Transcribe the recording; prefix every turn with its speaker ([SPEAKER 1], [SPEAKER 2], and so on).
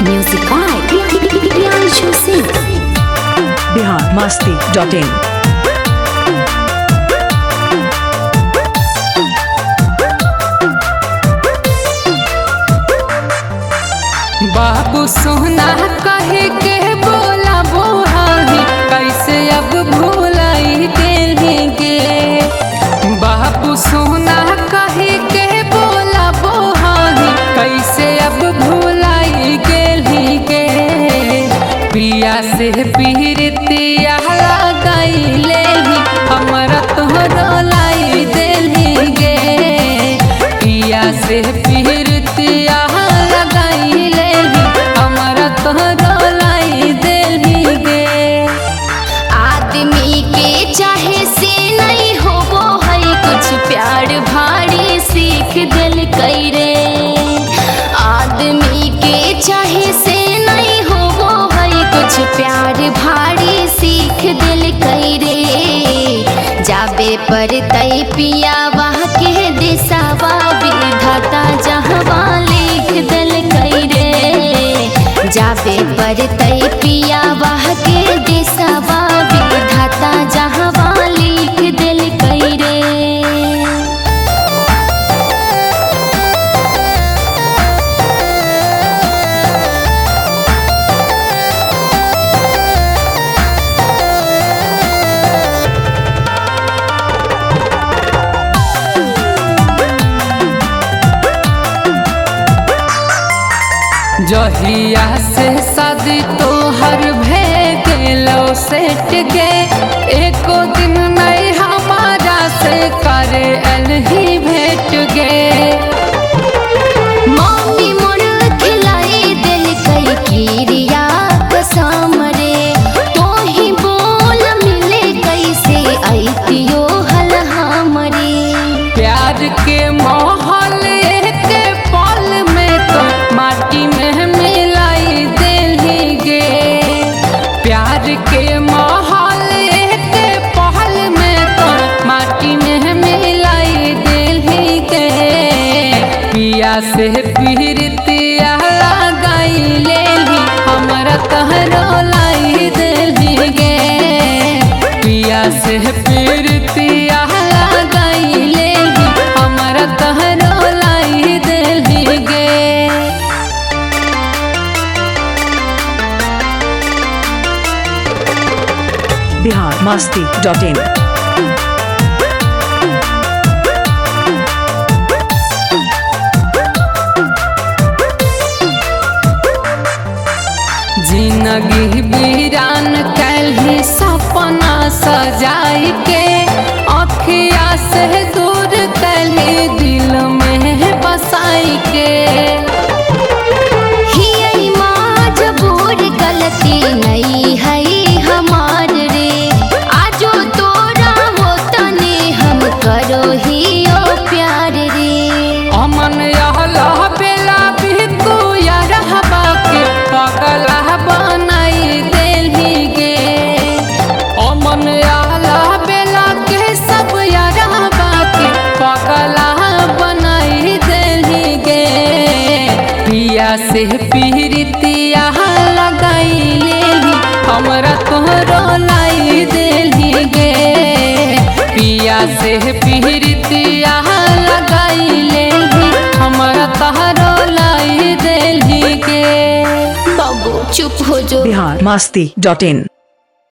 [SPEAKER 1] Music by Priyanshu Singh.
[SPEAKER 2] biharmasti.in.
[SPEAKER 3] बाबू सोना कहे के बोला बोहाही कैसे अब भूलाई देंगे। बाबू सोना कहे के बोला बोहाही कैसे अब भूलाई गेलगे। पिया से पीरतिया लगाइले हमरा तोहरो लाई देलगे। पिया से पीरतिया लगाइले हमरा तोहरो लाई देलगे।
[SPEAKER 1] आदमी के चाहे से नहीं होबो है कुछ प्यार भारी सीख दिल रे। आदमी के चाहे से नहीं होबो है कुछ प्यार भारी सीख दिल रे। जाबे पर तय पिया वह के दिशावा विधाता जहवा लिख दिल रे। जाबे पर तय पिया वह के दिशावा विधाता जहवा लिख दिल रे।
[SPEAKER 3] जहिया से शादी तोहर भे गेलो सेट गे। एको दिन नहीं हमारा से करे अलही भेट गे।
[SPEAKER 1] मम्मी मोर खिलाई दिल कई कीरिया कसम रे। तो ही बोल मिले कैसे आईतियो हल हमरे।
[SPEAKER 3] प्यार के माहौल के पल में तो माटी में मिलाई देलगे। प्यार के माहौल के पल में तो माटी में मिलाई देलगे। पिया से पीरतिया लगाइले हमरा तोहरो लाई देलगे। पिया से पीरतिया लगाइले हमरा तोहरो लाई देलगे।
[SPEAKER 2] biharmasti.in.
[SPEAKER 3] जिंदगी वीरान कैलही सपना सजाई के। अखिया से दूर कैलही दिल में बसाई के।
[SPEAKER 1] ही मजबूर गलती नहीं है हमार रे। आजो तोरा हो तने हम करो ही ओ प्यार रे।
[SPEAKER 3] अमन यहला बेला भी तू या रहबा के पगला बनाई देलगे। अमन यहला बेला के सब या रहबा के पगला बनाई देलगे। पिया से पीरतिया लगाइले हमरा तोहरो लाई देलगे। पिया से पीरतिया लगाइले हमरा तोहरो लाई देलगे।
[SPEAKER 1] बाबू चुप हो जो।
[SPEAKER 2] biharmasti.in.